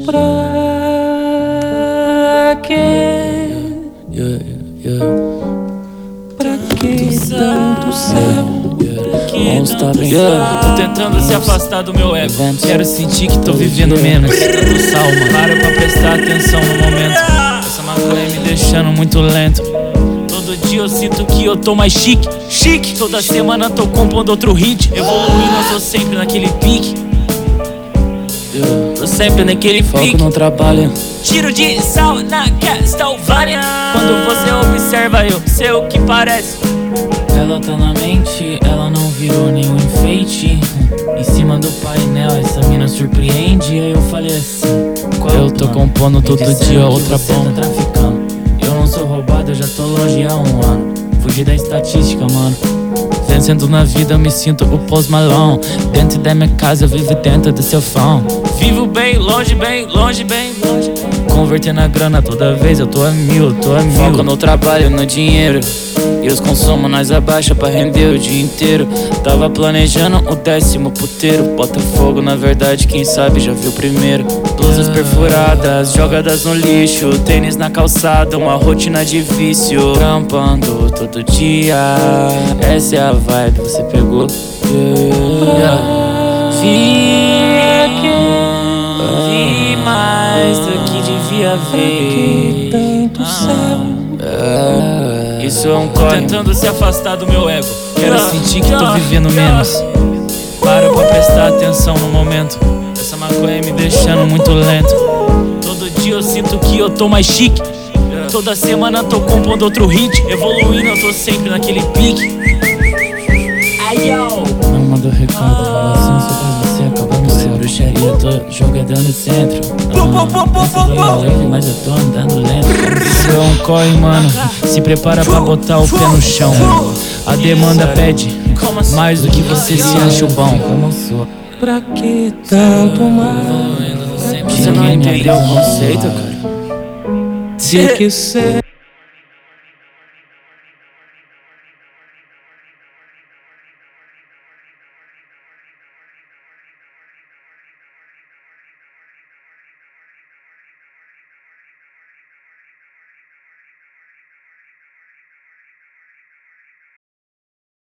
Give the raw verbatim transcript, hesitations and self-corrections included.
Pra que? Yeah, yeah. Pra que tanto céu? Yeah. Onde está bem? Yeah. Tô tentando se afastar do meu ego. Quero sentir que tô vivendo menos. Tanto salma, para pra prestar atenção no momento. Essa maconha me deixando muito lento. Todo dia eu sinto que eu tô mais chique, chique. Toda semana tô compondo outro hit. Evoluindo, eu tô sempre naquele pique. Yeah. Tô sempre naquele Foco pique. no trabalho. Tiro de sal na Castlevania. Quando você observa, eu sei o que parece. Ela tá na mente, ela não virou nenhum enfeite. Em cima do painel, essa mina surpreende. Aí eu falei assim: eu tô compondo todo dia outra bomba. Tá traficando. Eu não sou roubado, eu já tô longe há um ano. Fugi da estatística, mano. Vencendo na vida, eu me sinto o Post Malone. Dentro da minha casa, eu vivo dentro do seu phone. Vivo bem longe, bem longe, bem longe. Convertendo a grana toda vez, eu tô a mil, tô a mil. Foco no trabalho, no dinheiro. E os consumos nós abaixa pra render o dia inteiro. Tava planejando o décimo puteiro. Bota fogo, na verdade, quem sabe já viu primeiro. Blusas perfuradas, jogadas no lixo. Tênis na calçada, uma rotina de vício. Trampando todo dia, essa é a vibe, você pegou? Yeah. Vi, vi mais do que devia ver. Tanto céu. Isso é um corre. Tentando se afastar do meu ego. Quero sentir que tô vivendo menos. Paro pra prestar atenção no momento. Essa maconha me deixando muito lento. Todo dia eu sinto que eu tô mais chique. Toda semana tô compondo outro hit. Evoluindo, eu tô sempre naquele pique. Ai, yo. Não manda recado, fala assim só pra você acabar no céu. Bruxaria, tô jogadão no centro. Ah, leve, mas eu tô andando lento. Isso é um corre, mano. Se prepara pra botar o pé no chão. A demanda pede mais do que você se acha bom. Como sou. Pra que tanto mal? Você não entendeu o conceito, cara? Tinha que ser.